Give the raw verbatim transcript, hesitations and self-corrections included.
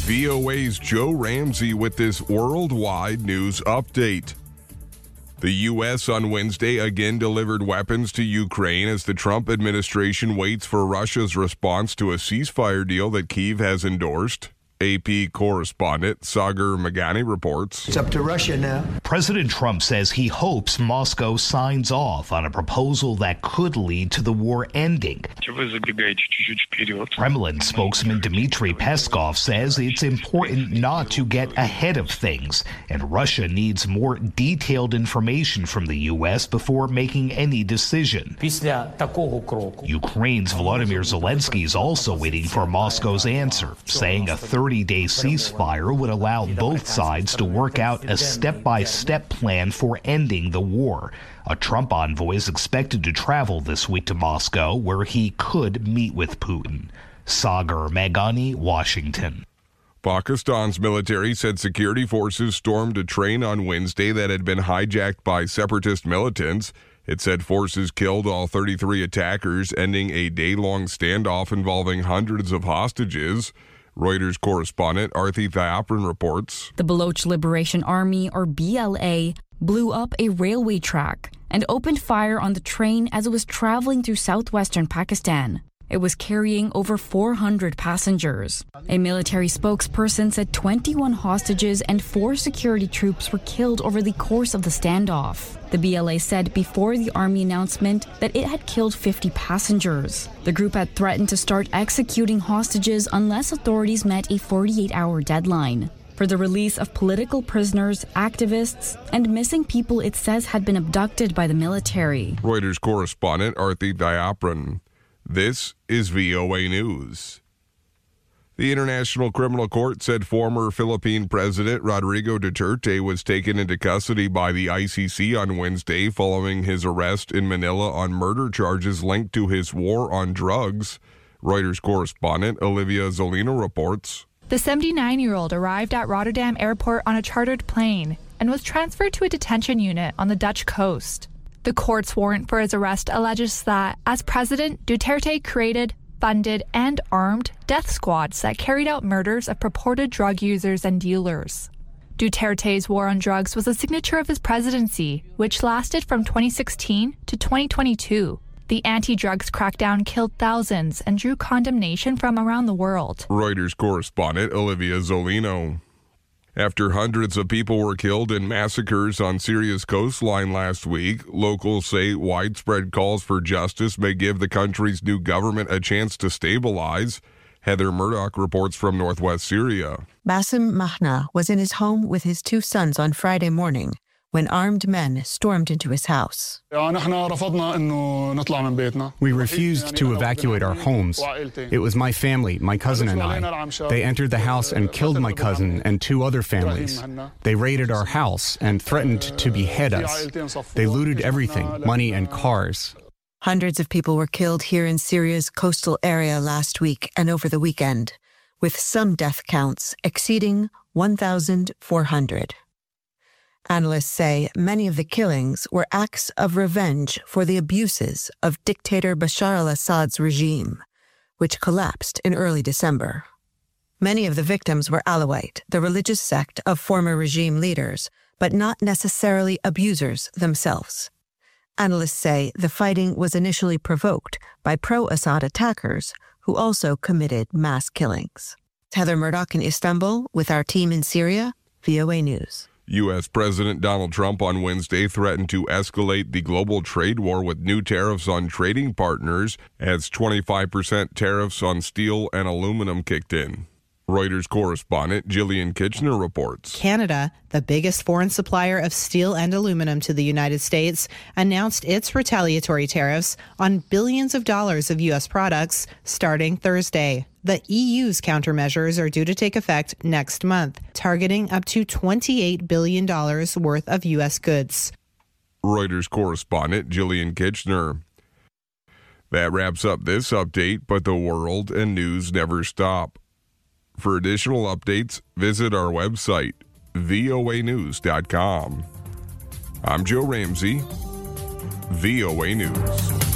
V O A's Joe Ramsey with this worldwide news update. The U S on Wednesday again delivered weapons to Ukraine as the Trump administration waits for Russia's response to a ceasefire deal that Kyiv has endorsed. A P correspondent Sagar Meghani reports. It's up to Russia now. President Trump says he hopes Moscow signs off on a proposal that could lead to the war ending. Kremlin spokesman Dmitry Peskov says it's important not to get ahead of things, and Russia needs more detailed information from the U S before making any decision. Ukraine's Volodymyr Zelensky is also waiting for Moscow's answer, saying a thirty-day ceasefire would allow both sides to work out a step-by-step plan for ending the war. A Trump envoy is expected to travel this week to Moscow, where he could meet with Putin. Sagar Meghani, Washington. Pakistan's military said security forces stormed a train on Wednesday that had been hijacked by separatist militants. It said forces killed all thirty-three attackers, ending a day-long standoff involving hundreds of hostages. Reuters correspondent Arthi Thayapran reports. The Baloch Liberation Army, or B L A, blew up a railway track and opened fire on the train as it was traveling through southwestern Pakistan. It was carrying over four hundred passengers. A military spokesperson said twenty-one hostages and four security troops were killed over the course of the standoff. The B L A said before the army announcement that it had killed fifty passengers. The group had threatened to start executing hostages unless authorities met a forty-eight hour deadline for the release of political prisoners, activists, and missing people it says had been abducted by the military. Reuters correspondent Arthi Thayapran. This is V O A News. The International Criminal Court said former Philippine President Rodrigo Duterte was taken into custody by the I C C on Wednesday following his arrest in Manila on murder charges linked to his war on drugs. Reuters correspondent Olivia Zolino reports. The seventy-nine-year-old arrived at Rotterdam Airport on a chartered plane and was transferred to a detention unit on the Dutch coast. The court's warrant for his arrest alleges that, as president, Duterte created, funded, and armed death squads that carried out murders of purported drug users and dealers. Duterte's war on drugs was a signature of his presidency, which lasted from twenty sixteen to twenty twenty-two. The anti-drugs crackdown killed thousands and drew condemnation from around the world. Reuters correspondent Olivia Zolino. After hundreds of people were killed in massacres on Syria's coastline last week, locals say widespread calls for justice may give the country's new government a chance to stabilize. Heather Murdoch reports from northwest Syria. Bassem Mahna was in his home with his two sons on Friday morning when armed men stormed into his house. We refused to evacuate our homes. It was my family, my cousin and I. They entered the house and killed my cousin and two other families. They raided our house and threatened to behead us. They looted everything, money and cars. Hundreds of people were killed here in Syria's coastal area last week and over the weekend, with some death counts exceeding one thousand four hundred. Analysts say many of the killings were acts of revenge for the abuses of dictator Bashar al-Assad's regime, which collapsed in early December. Many of the victims were Alawite, the religious sect of former regime leaders, but not necessarily abusers themselves. Analysts say the fighting was initially provoked by pro-Assad attackers who also committed mass killings. Heather Murdoch in Istanbul with our team in Syria, V O A News. U S. President Donald Trump on Wednesday threatened to escalate the global trade war with new tariffs on trading partners as twenty-five percent tariffs on steel and aluminum kicked in. Reuters correspondent Jillian Kitchener reports. Canada, the biggest foreign supplier of steel and aluminum to the United States, announced its retaliatory tariffs on billions of dollars of U S products starting Thursday. The E U's countermeasures are due to take effect next month, targeting up to twenty-eight billion dollars worth of U S goods. Reuters correspondent Jillian Kitchener. That wraps up this update, but the world and news never stop. For additional updates, visit our website, V O A news dot com. I'm Joe Ramsey, V O A News.